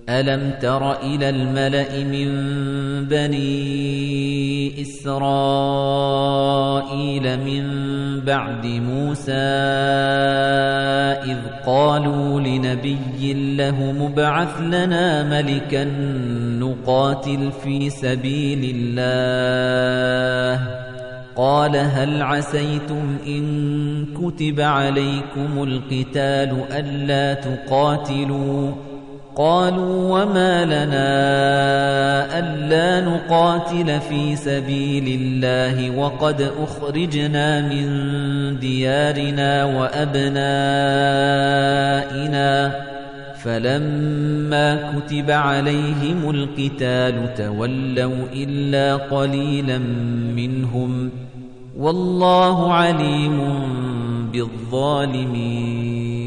أَلَمْ تَرَ إِلَى الْمَلَإِ مِن بَنِي إِسْرَائِيلَ مِن بَعْدِ مُوسَىٰ إِذْ قَالُوا لِنَبِيٍّ لَّهُمُ ابْعَثْ لَنَا مَلِكًا نُّقَاتِلْ فِي سَبِيلِ اللَّهِ ۖ قَالَ هَلْ عَسَيْتُمْ إِن كُتِبَ عَلَيْكُمُ الْقِتَالُ أَلَّا تُقَاتِلُوا ۖ قالوا وما لنا ألا نقاتل في سبيل الله وقد أخرجنا من ديارنا وأبنائنا فلما كتب عليهم القتال تولوا إلا قليلا منهم والله عليم بالظالمين